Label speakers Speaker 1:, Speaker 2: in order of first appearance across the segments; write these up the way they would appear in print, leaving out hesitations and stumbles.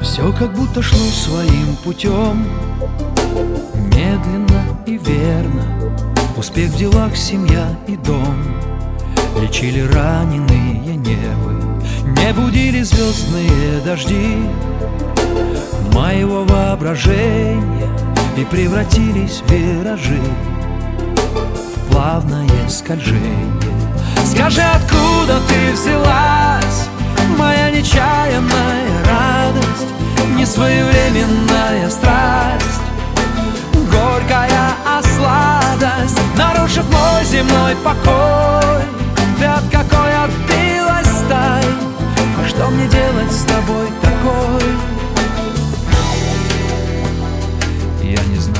Speaker 1: Все как будто шло своим путем, медленно и верно. Успех в делах, семья и дом лечили раненые нервы, не будили звездные дожди моего воображения и превратились в виражи, в плавное скольжение. Скажи, откуда ты взялась, моя нечаянная радость, несвоевременная страсть, горькая сладость, нарушив мой земной покой. Ты от какой отбилась сталь? Что мне делать с тобой такой? Я не знаю.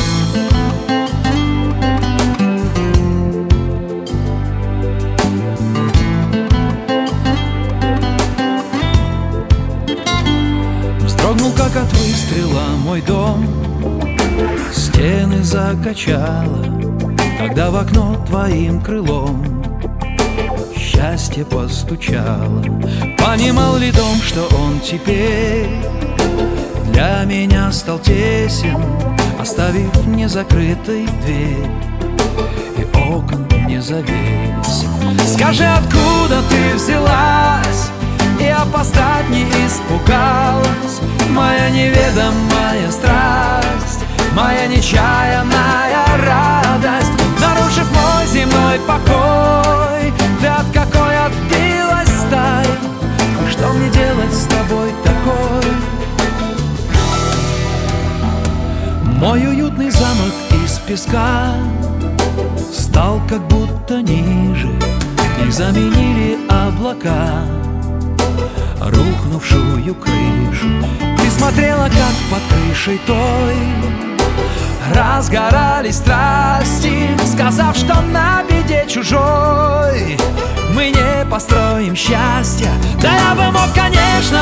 Speaker 1: Вздрогнул, как от выстрела, мой дом, стены закачало, когда в окно твоим крылом счастье постучало. Понимал ли дом, что он теперь для меня стал тесен, оставив незакрытой дверь и окон не завес? Скажи, откуда ты взялась и опоздать не испугалась, моя неведомая страсть, моя нечаянная радость, нарушив мой земной покой. Ты от какой отбилась сталь? Что мне делать с тобой такой? Мой уютный замок из песка стал как будто ниже, и заменили облака рухнувшую крышу. Ты смотрела, как под крышей той разгорались страсти, сказав, что на беде чужой мы не построим счастья. Да я бы мог, конечно,